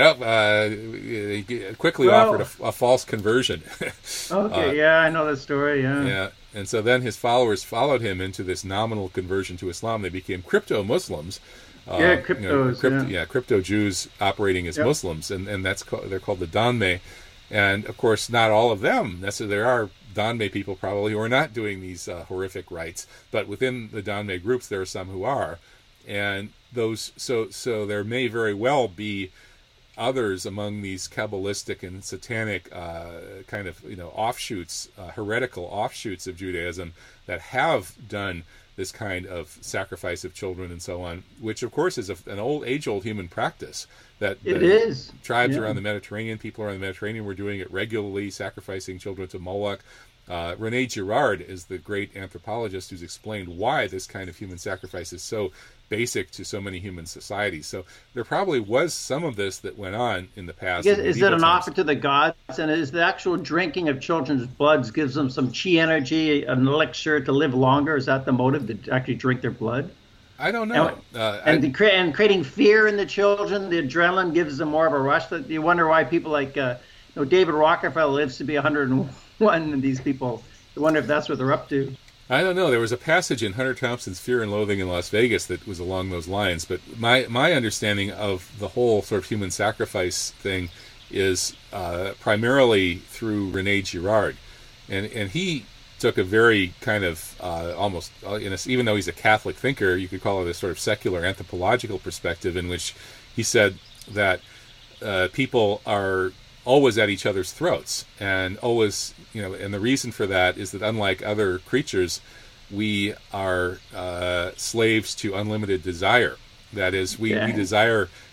he quickly offered a false conversion. Okay, I know that story, Yeah, and so then his followers followed him into this nominal conversion to Islam. They became crypto-Muslims. Crypto Jews operating as Muslims, and they're called the Danme. And, of course, not all of them. There are Danme people probably who are not doing these horrific rites, but within the Danme groups there are some who are. And those, so there may very well be others among these Kabbalistic and satanic kind of offshoots, heretical offshoots of Judaism that have done this kind of sacrifice of children and so on, which of course is an age-old human practice. That it is. Tribes around the Mediterranean, people around the Mediterranean were doing it regularly, sacrificing children to Moloch. René Girard is the great anthropologist who's explained why this kind of human sacrifice is so basic to so many human societies. So there probably was some of this that went on in the past. Is it an offer to the gods? And is the actual drinking of children's bloods gives them some chi energy, an elixir to live longer? Is that the motive, to actually drink their blood? I don't know. And creating fear in the children, the adrenaline gives them more of a rush. That you wonder why people like David Rockefeller lives to be 101, and these people, you wonder if that's what they're up to. I don't know. There was a passage in Hunter Thompson's Fear and Loathing in Las Vegas that was along those lines. But my understanding of the whole sort of human sacrifice thing is primarily through René Girard. And he took a very kind of almost, even though he's a Catholic thinker, you could call it a sort of secular anthropological perspective in which he said that people are always at each other's throats, and always, and the reason for that is that unlike other creatures, we are slaves to unlimited desire. That is, we desire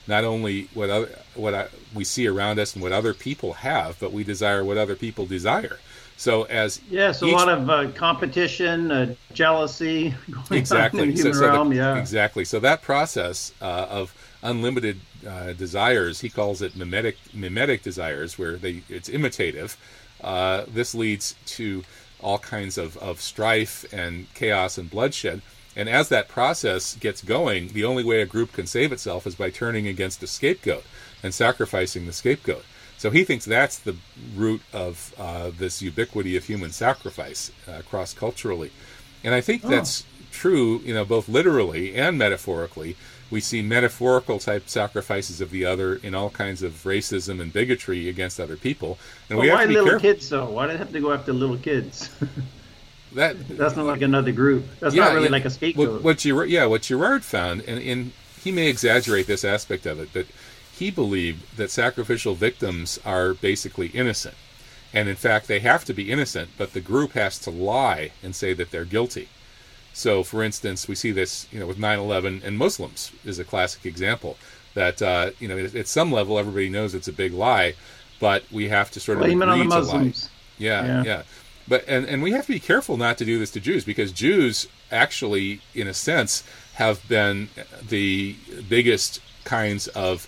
not only we see around us and what other people have, but we desire what other people desire. So as yes, a lot of competition, jealousy going exactly on in the human realm. Exactly. So that process of unlimited desires, he calls it mimetic desires, where it's imitative. This leads to all kinds of strife and chaos and bloodshed. And as that process gets going, the only way a group can save itself is by turning against a scapegoat and sacrificing the scapegoat. So he thinks that's the root of this ubiquity of human sacrifice cross-culturally. And I think that's true, both literally and metaphorically. We see metaphorical type sacrifices of the other in all kinds of racism and bigotry against other people. And we have why to be little careful. Kids, though? Why do they have to go after little kids? That's not like another group. That's not really like a scapegoat. What Girard found, and he may exaggerate this aspect of it, but he believed that sacrificial victims are basically innocent. And in fact, they have to be innocent, but the group has to lie and say that they're guilty. So, for instance, we see this, with 9/11, and Muslims is a classic example. That, at some level, everybody knows it's a big lie, but we have to sort of agree on the to Muslims. lie. Yeah. But and we have to be careful not to do this to Jews, because Jews actually, in a sense, have been the biggest kinds of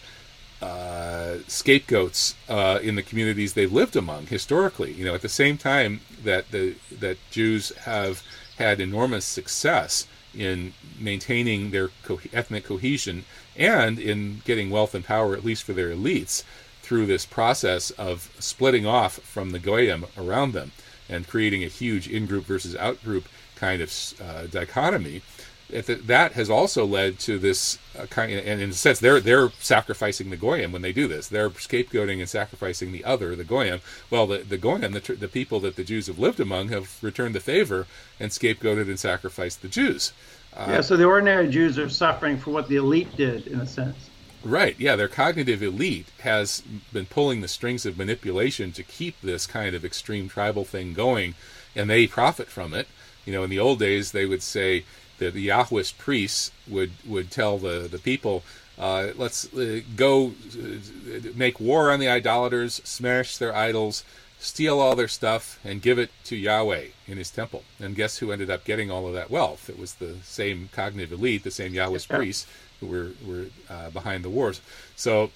scapegoats in the communities they've lived among historically. At the same time that Jews have had enormous success in maintaining their ethnic cohesion and in getting wealth and power, at least for their elites, through this process of splitting off from the Goyim around them and creating a huge in-group versus out-group kind of dichotomy. That has also led to this kind of, and in a sense, they're sacrificing the Goyim when they do this. They're scapegoating and sacrificing the Goyim. Well, the Goyim, the people that the Jews have lived among, have returned the favor and scapegoated and sacrificed the Jews. So the ordinary Jews are suffering for what the elite did, in a sense. Right, yeah, their cognitive elite has been pulling the strings of manipulation to keep this kind of extreme tribal thing going, and they profit from it. In the old days, they would say that the Yahwist priests would tell the people, let's go make war on the idolaters, smash their idols, steal all their stuff, and give it to Yahweh in his temple. And guess who ended up getting all of that wealth? It was the same cognitive elite, the same Yahwist priests who were behind the wars. So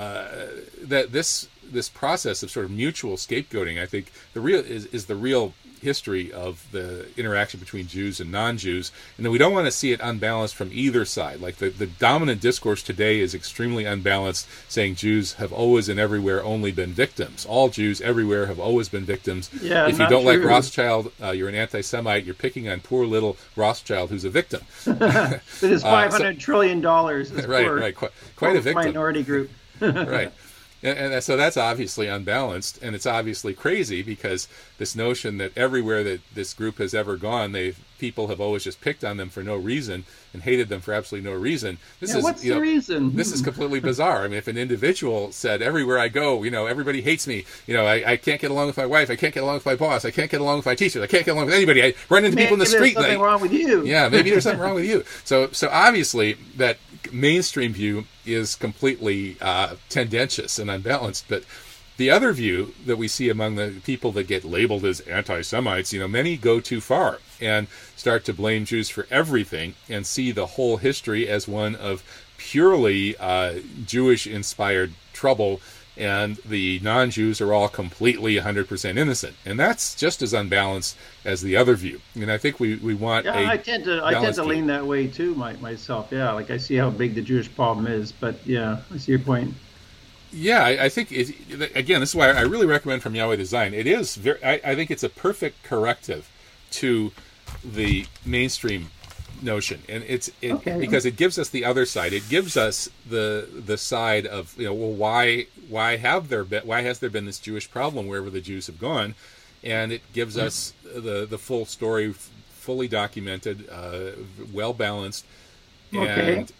that this process of sort of mutual scapegoating, I think, is the real history of the interaction between Jews and non-Jews, and that we don't want to see it unbalanced from either side. Like the dominant discourse today is extremely unbalanced, saying Jews have always and everywhere only been victims. All Jews everywhere have always been victims. Yeah, if you don't like Rothschild, you're an anti-Semite. You're picking on poor little Rothschild, who's a victim. That is $500 trillion. Right, quite a victim. Minority group. Right. And so that's obviously unbalanced, and it's obviously crazy, because this notion that everywhere that this group has ever gone, people have always just picked on them for no reason and hated them for absolutely no reason. What's the reason? This is completely bizarre. I mean, if an individual said, everywhere I go, everybody hates me, I can't get along with my wife, I can't get along with my boss, I can't get along with my teachers, I can't get along with anybody, I run into people in the street. Maybe there's something wrong with you. Yeah, maybe there's something wrong with you. So obviously that mainstream view is completely tendentious and unbalanced, but the other view that we see among the people that get labeled as anti-Semites, many go too far and start to blame Jews for everything and see the whole history as one of purely Jewish-inspired trouble, and the non-Jews are all completely 100% innocent. And that's just as unbalanced as the other view. And I think we want I tend to lean that way too, myself. Yeah, like I see how big the Jewish problem is, but yeah, I see your point. Yeah, I think, again, this is why I really recommend From Yahweh Design. It is I think it's a perfect corrective to the mainstream notion, and because it gives us the other side. It gives us the side of, why has there been this Jewish problem wherever the Jews have gone, and it gives us the full story, fully documented, well balanced, and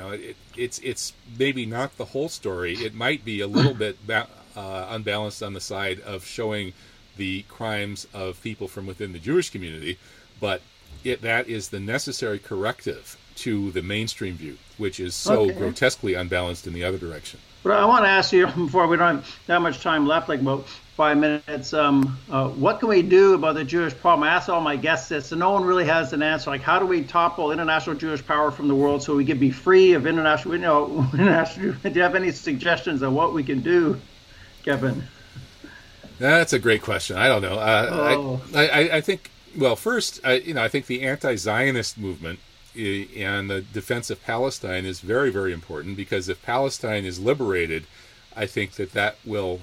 it's maybe not the whole story. It might be a little bit unbalanced on the side of showing the crimes of people from within the Jewish community, but that is the necessary corrective Mm-hmm. to the mainstream view, which is so grotesquely unbalanced in the other direction. But I want to ask you before we don't have that much time left, like about 5 minutes. What can we do about the Jewish problem? I asked all my guests this, and no one really has an answer. Like, how do we topple international Jewish power from the world so we can be free of international? International. Do you have any suggestions on what we can do, Kevin? That's a great question. I don't know. I think. Well, first, I think the anti-Zionist movement and the defense of Palestine is very, very important, because if Palestine is liberated, I think that will,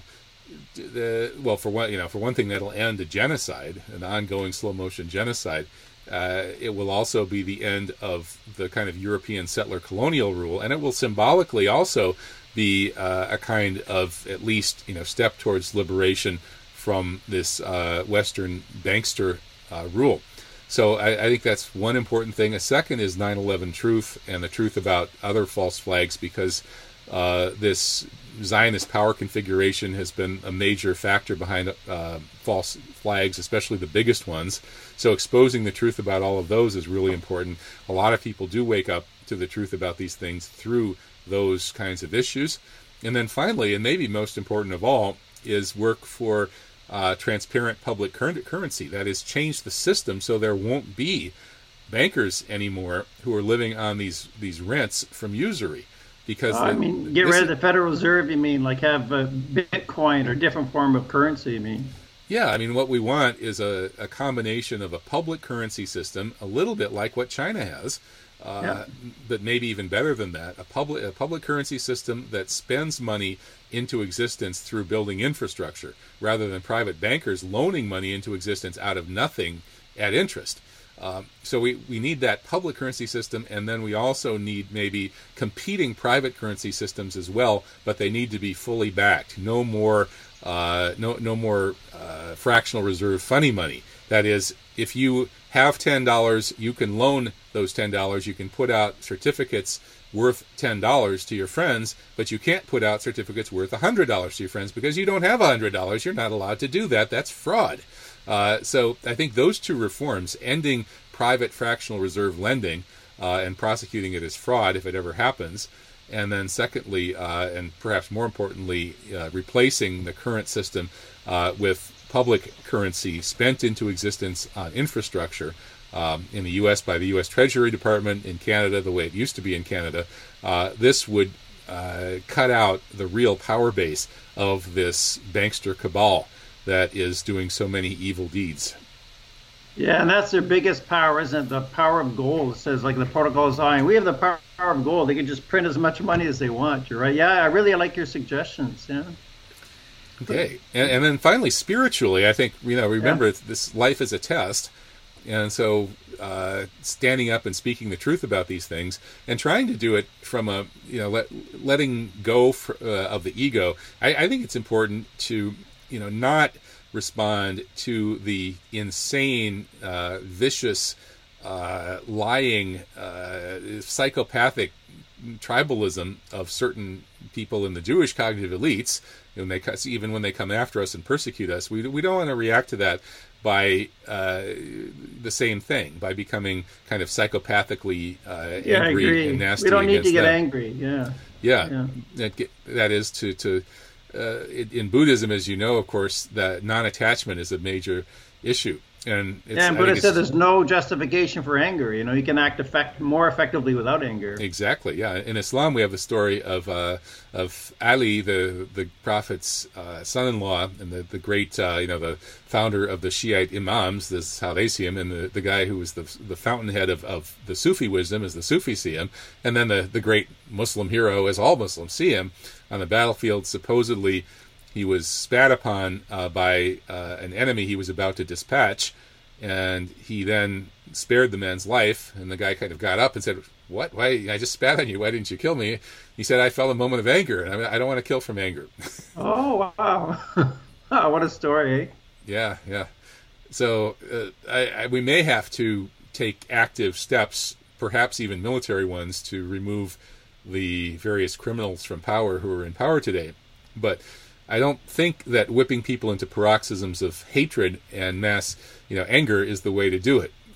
for one thing, that'll end a genocide, an ongoing slow motion genocide. It will also be the end of the kind of European settler colonial rule, and it will symbolically also be a kind of, at least, step towards liberation from this Western bankster rule. So I think that's one important thing. A second is 9/11 truth, and the truth about other false flags, because this Zionist power configuration has been a major factor behind false flags, especially the biggest ones. So exposing the truth about all of those is really important. A lot of people do wake up to the truth about these things through those kinds of issues. And then finally, and maybe most important of all, is work for transparent public currency. That is, change the system so there won't be bankers anymore who are living on these rents from usury. Because get rid of the Federal Reserve. You mean, like, have Bitcoin or different form of currency? You mean? Yeah, what we want is a combination of a public currency system, a little bit like what China has, but maybe even better than that. A public currency system that spends money into existence through building infrastructure, rather than private bankers loaning money into existence out of nothing at interest. So we need that public currency system, and then we also need maybe competing private currency systems as well, but they need to be fully backed. No more fractional reserve funny money. That is, if you have $10, you can loan those $10. You can put out certificates worth $10 to your friends, but you can't put out certificates worth $100 to your friends, because you don't have $100. You're not allowed to do that. That's fraud. So I think those two reforms, ending private fractional reserve lending and prosecuting it as fraud if it ever happens, and then secondly, and perhaps more importantly, replacing the current system with public currency spent into existence on infrastructure, in the U.S. by the U.S. Treasury Department, in Canada the way it used to be in Canada, this would cut out the real power base of this bankster cabal that is doing so many evil deeds. Yeah, and that's their biggest power, isn't it? The power of gold. It says, like, the Protocol of Zion, we have the power of gold. They can just print as much money as they want. You're right. Yeah, I really like your suggestions. Yeah. Okay, and then finally, spiritually, I think, remember, this life is a test. And so standing up and speaking the truth about these things, and trying to do it from a, letting go of the ego. I think it's important to, not respond to the insane, vicious, lying, psychopathic tribalism of certain people in the Jewish cognitive elites, even when they come after us and persecute us. We don't want to react to that by the same thing, by becoming kind of psychopathically angry and nasty. We don't need to get them. angry. Yeah. That is to in Buddhism, as you know, of course, that non-attachment is a major issue. And Buddha said there's no justification for anger. You can act more effectively without anger. Exactly. Yeah. In Islam, we have the story of Ali, the Prophet's son-in-law, and the great, the founder of the Shiite Imams. This is how they see him, and the guy who was the fountainhead of the Sufi wisdom, as the Sufis see him, and then the great Muslim hero, as all Muslims see him, on the battlefield. Supposedly, he was spat upon by an enemy he was about to dispatch, and he then spared the man's life. And the guy kind of got up and said, "What? Why? I just spat on you. Why didn't you kill me?" He said, "I felt a moment of anger, and I don't want to kill from anger." Oh, wow. Oh, what a story. Yeah. So we may have to take active steps, perhaps even military ones, to remove the various criminals from power who are in power today. But I don't think that whipping people into paroxysms of hatred and mass, anger is the way to do it.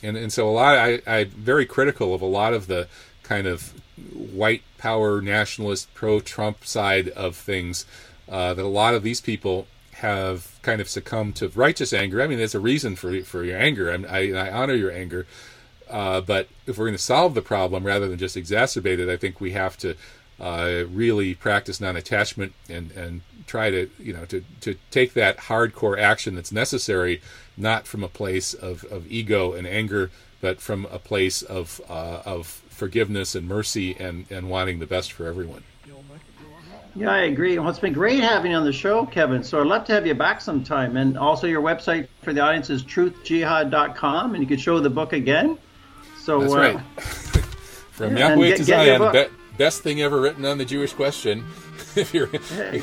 And so I'm very critical of a lot of the kind of white power nationalist pro-Trump side of things, that a lot of these people have kind of succumbed to righteous anger. I mean, there's a reason for your anger. I honor your anger. But if we're going to solve the problem rather than just exacerbate it, I think we have to really practice non-attachment and try to to take that hardcore action that's necessary, not from a place of ego and anger, but from a place of forgiveness and mercy and wanting the best for everyone. Yeah, I agree. Well, it's been great having you on the show, Kevin. So I'd love to have you back sometime. And also your website for the audience is truthjihad.com, and you could show the book again. So that's right. From Yahweh to Zion, best thing ever written on the Jewish question. If you're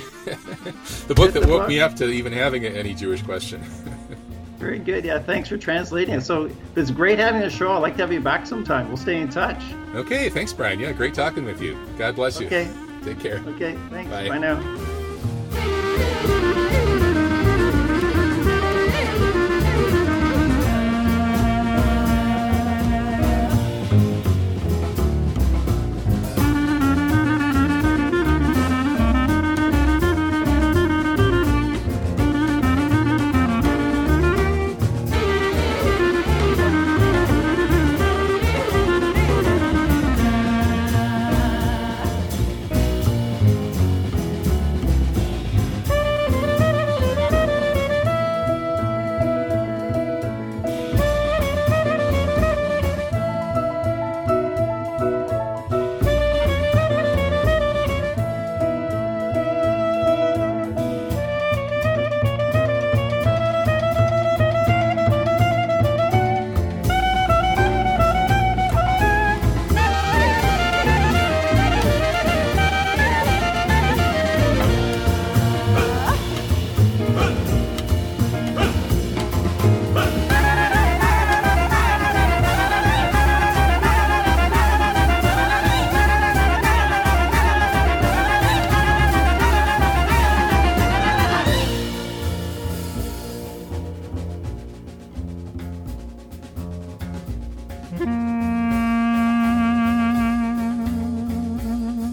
the book that woke me up to even having any Jewish question. Very good. Yeah, thanks for translating it. So it's great having the show. I'd like to have you back sometime. We'll stay in touch. Okay, thanks, Brian. Yeah, great talking with you. God bless you. Okay. Take care. Okay, thanks. Bye. Bye now.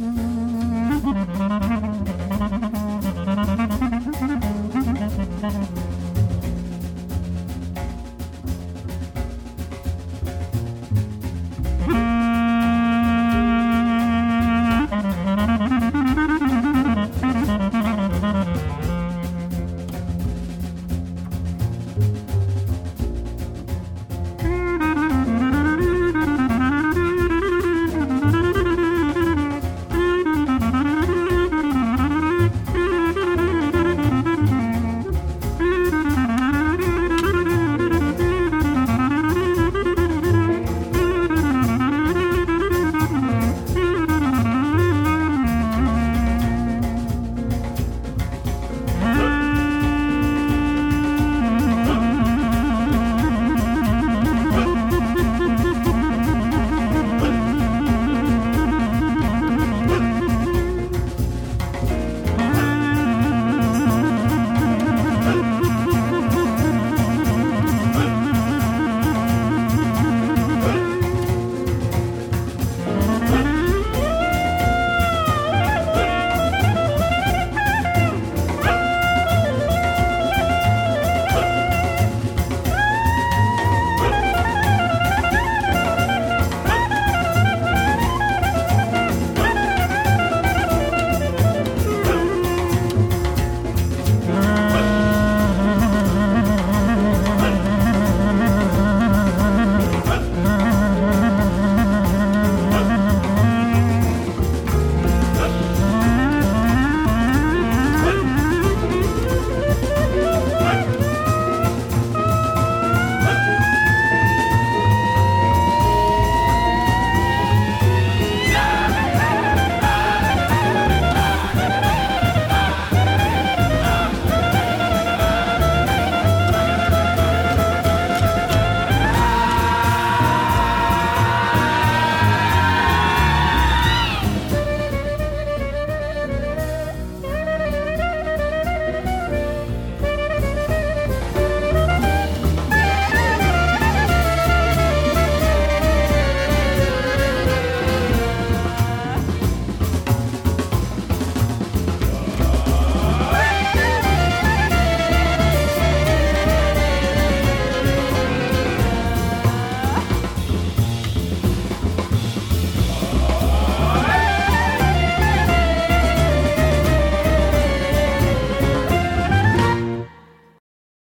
Thank you.